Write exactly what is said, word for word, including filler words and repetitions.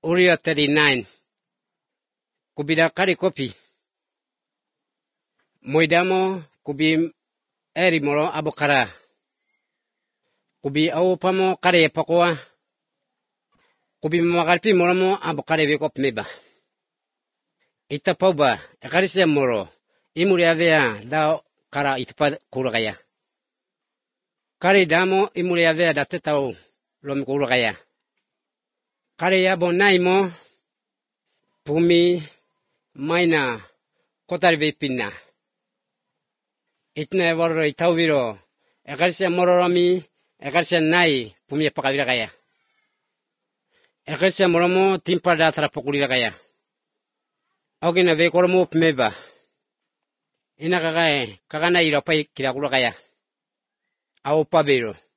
Uriah thirty-nine. Kubida kari kopi. Moidamo kubi eri moro abokara. Kubi au pamo kare pakoa. Kubi magalpi moromo abokare vekop meba. Ita pauba ekarise moro. Imuri avea da kara itpa kuragaya. Kare damo imuri avea da tetau lom kuragaya. Kare yabo naimo pumi maina kotari vepina. Itna evoro itawiro. Ekarise mororami ekarise nai pumi pakaviragaya. Ekarise moromo timpa da tarapokuliragaya. Ogina vekoromo pmeba. Ina kagae kagana irapai kirakuragaya. Au pabero.